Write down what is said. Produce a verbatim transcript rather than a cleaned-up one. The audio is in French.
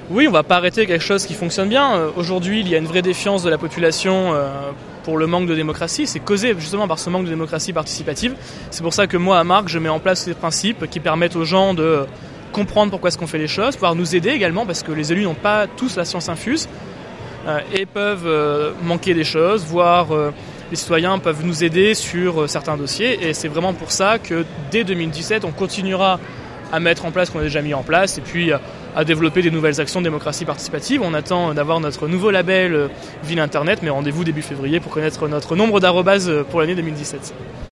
Oui, on ne va pas arrêter quelque chose qui fonctionne bien. Aujourd'hui, il y a une vraie défiance de la population euh, pour le manque de démocratie. C'est causé justement par ce manque de démocratie participative. C'est pour ça que moi, à Marc, je mets en place ces principes qui permettent aux gens de comprendre pourquoi est-ce qu'on fait les choses, pouvoir nous aider également, parce que les élus n'ont pas tous la science infuse euh, et peuvent euh, manquer des choses, voire euh, les citoyens peuvent nous aider sur euh, certains dossiers. Et c'est vraiment pour ça que dès deux mille dix-sept, on continuera à mettre en place ce qu'on a déjà mis en place et puis à développer des nouvelles actions de démocratie participative. On attend d'avoir notre nouveau label Ville Internet, mais rendez-vous début février pour connaître notre nombre d'arrobases pour l'année deux mille dix-sept.